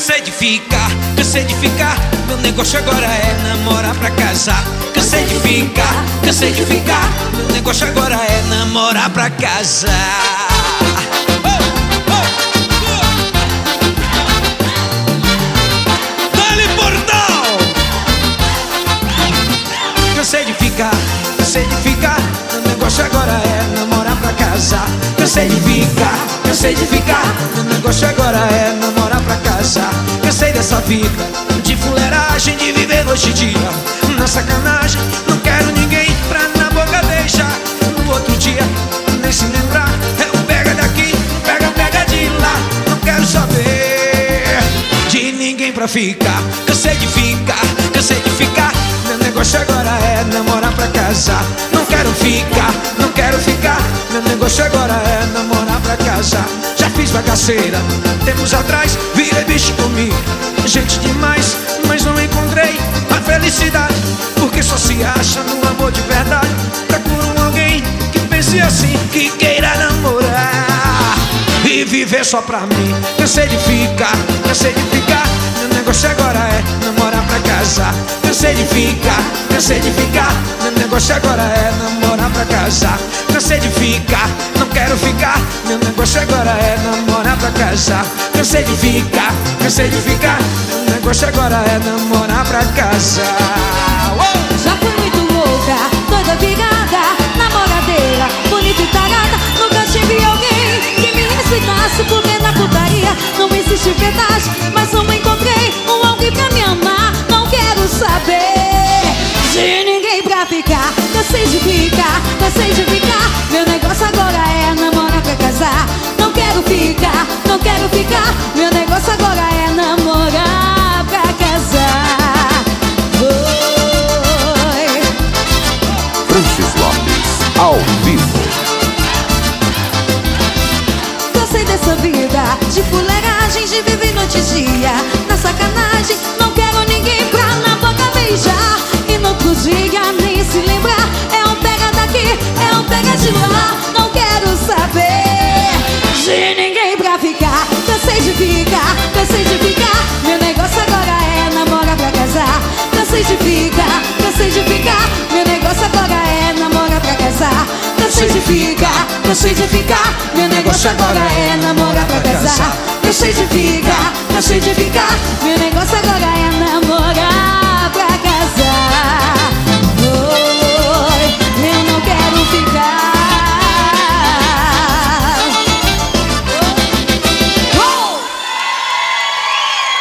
Cansei de ficar, meu negócio agora é namorar pra casar. Cansei de ficar, meu negócio agora é namorar pra casar. Dale Portal! Cansei de ficar, meu negócio agora é namorar pra casar. Cansei de ficar, meu negócio agora é namorar pra casar. Cansei dessa vida de fuleiragem, de viver noite e dia na sacanagem. Não quero ninguém pra na boca deixar. No outro dia, nem se lembrar. É um pega daqui, pega de lá. Não quero saber de ninguém pra ficar. Cansei de ficar, meu negócio agora é namorar pra casar. Não quero ficar, meu negócio agora é namorar pra casar. Já fiz bagaceira, tempos atrás, virei bicho comigo. Gente demais, mas não encontrei a felicidade. Porque só se acha no amor de verdade. Procuro alguém que pense assim, que queira namorar e viver só pra mim. Cansei de ficar, meu negócio agora é namorar pra casar. Cansei de ficar, meu negócio agora é namorar pra casar. Cansei de ficar, não quero ficar, meu negócio agora é namorar pra casar. Cansei de ficar, meu negócio agora é namorar pra casar. Já fui muito louca, doida, virada, namoradeira, bonita e tarada. Nunca tive alguém que me respeitasse, porque na putaria não existe verdade. Mas não encontrei alguém pra me amar. Não quero saber de ninguém pra ficar. Cansei de ficar, meu negócio agora é namorar pra casar. Não quero ficar, meu negócio agora é namorar pra casar. Oi. Francis Lopes, ao vivo. Cansei dessa vida de fuleiragem, de viver noite e dia na sacanagem. Não quero ninguém pra na boca beijar e no outro dia nem se lembrar. É um pega daqui, é um pega de lá. Não quero saber de ninguém pra ficar. Cansei de ficar, meu negócio agora é namorar pra casar. Cansei de ficar, meu negócio agora é namorar pra casar. Cansei de ficar, meu negócio agora é namorar pra casar. Cansei de ficar.